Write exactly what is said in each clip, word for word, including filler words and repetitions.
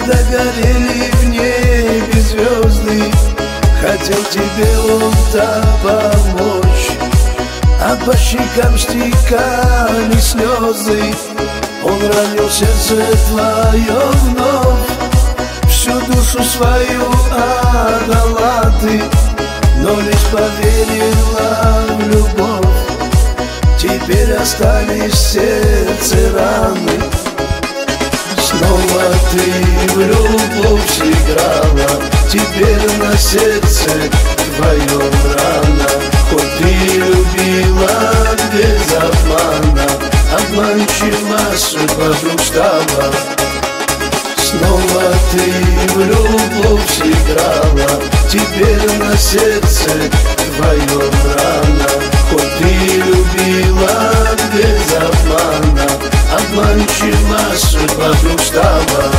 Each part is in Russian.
когда горели в небе звезды, хотел тебе он-то помочь, а по щекам стекали слезы. Он ранил сердце твое вновь, всю душу свою отдала ты, но лишь поверила в любовь. Теперь остались в сердце раны. Снова ты в любовь сыграла, теперь на сердце твоем рана. Хоть ты любила без обмана, обманчива судьба вдруг стала. Снова ты в любовь сыграла, теперь на сердце твоем рана. Хоть ты любила без обмана, обманчива судьба вдруг стала.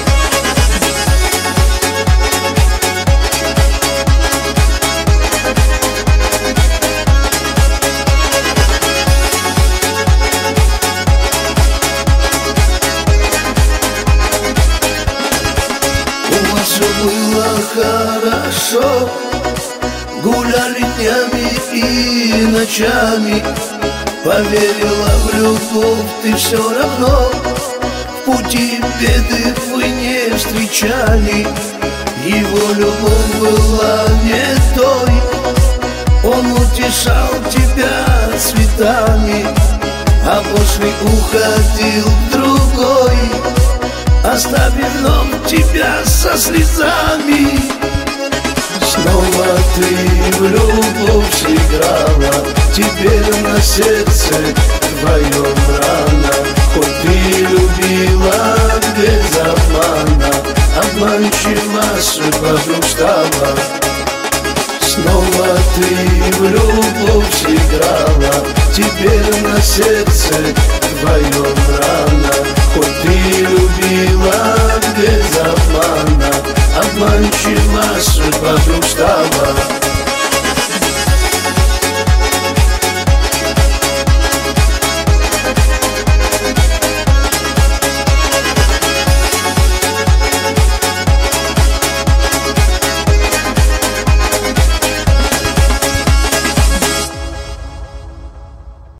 Все было хорошо, гуляли днями и ночами. Поверила в любовь ты все равно, в пути беды вы не встречали. Его любовь была не той, он утешал тебя цветами, а после уходил в другой, оставив вновь тебя со слезами. Снова ты в любовь сыграла, теперь на сердце твоем рана. Хоть ты любила без обмана, обманчива судьба вдруг стала. Снова ты в любовь сыграла, теперь на сердце твоем рана. Хоть ты любила без обмана, обманчива судьба вдруг стала.